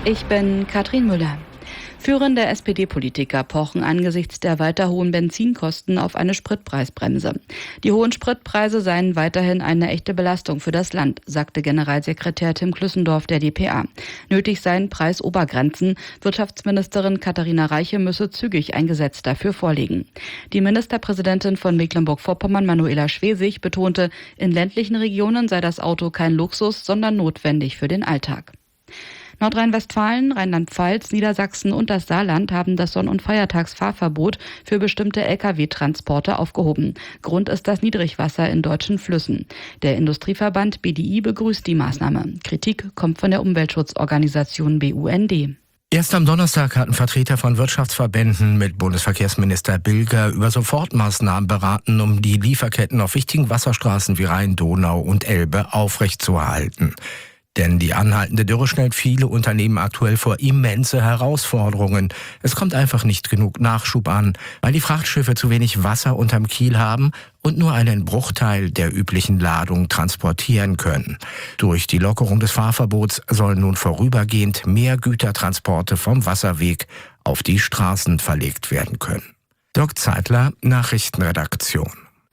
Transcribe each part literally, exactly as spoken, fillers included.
Ich bin Katrin Müller. Führende S P D-Politiker pochen angesichts der weiter hohen Benzinkosten auf eine Spritpreisbremse. Die hohen Spritpreise seien weiterhin eine echte Belastung für das Land, sagte Generalsekretär Tim Klüssendorf der D P A. Nötig seien Preisobergrenzen. Wirtschaftsministerin Katharina Reiche müsse zügig ein Gesetz dafür vorlegen. Die Ministerpräsidentin von Mecklenburg-Vorpommern, Manuela Schwesig, betonte, in ländlichen Regionen sei das Auto kein Luxus, sondern notwendig für den Alltag. Nordrhein-Westfalen, Rheinland-Pfalz, Niedersachsen und das Saarland haben das Sonn- und Feiertagsfahrverbot für bestimmte L K W-Transporte aufgehoben. Grund ist das Niedrigwasser in deutschen Flüssen. Der Industrieverband B D I begrüßt die Maßnahme. Kritik kommt von der Umweltschutzorganisation B U N D. Erst am Donnerstag hatten Vertreter von Wirtschaftsverbänden mit Bundesverkehrsminister Bilger über Sofortmaßnahmen beraten, um die Lieferketten auf wichtigen Wasserstraßen wie Rhein, Donau und Elbe aufrechtzuerhalten. Denn die anhaltende Dürre stellt viele Unternehmen aktuell vor immense Herausforderungen. Es kommt einfach nicht genug Nachschub an, weil die Frachtschiffe zu wenig Wasser unterm Kiel haben und nur einen Bruchteil der üblichen Ladung transportieren können. Durch die Lockerung des Fahrverbots sollen nun vorübergehend mehr Gütertransporte vom Wasserweg auf die Straßen verlegt werden können. Dirk Zeitler, Nachrichtenredaktion.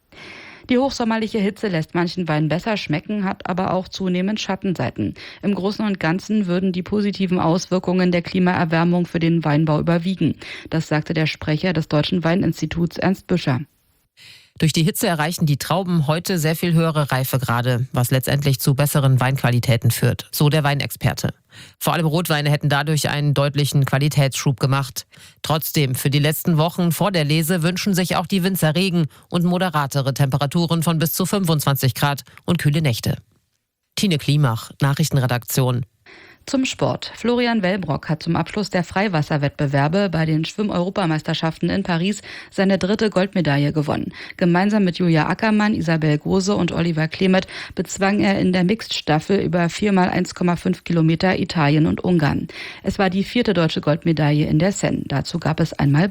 Die hochsommerliche Hitze lässt manchen Wein besser schmecken, hat aber auch zunehmend Schattenseiten. Im Großen und Ganzen würden die positiven Auswirkungen der Klimaerwärmung für den Weinbau überwiegen. Das sagte der Sprecher des Deutschen Weininstituts Ernst Büscher. Durch die Hitze erreichen die Trauben heute sehr viel höhere Reifegrade, was letztendlich zu besseren Weinqualitäten führt, so der Weinexperte. Vor allem Rotweine hätten dadurch einen deutlichen Qualitätsschub gemacht. Trotzdem, für die letzten Wochen vor der Lese wünschen sich auch die Winzer Regen und moderatere Temperaturen von bis zu fünfundzwanzig Grad und kühle Nächte. Tine Klimach, Nachrichtenredaktion. Zum Sport. Florian Wellbrock hat zum Abschluss der Freiwasserwettbewerbe bei den Schwimm-Europameisterschaften in Paris seine dritte Goldmedaille gewonnen. Gemeinsam mit Julia Ackermann, Isabel Gose und Oliver Klemet bezwang er in der Mixed-Staffel über vier mal eins Komma fünf Kilometer Italien und Ungarn. Es war die vierte deutsche Goldmedaille in der Seine. Dazu gab es einmal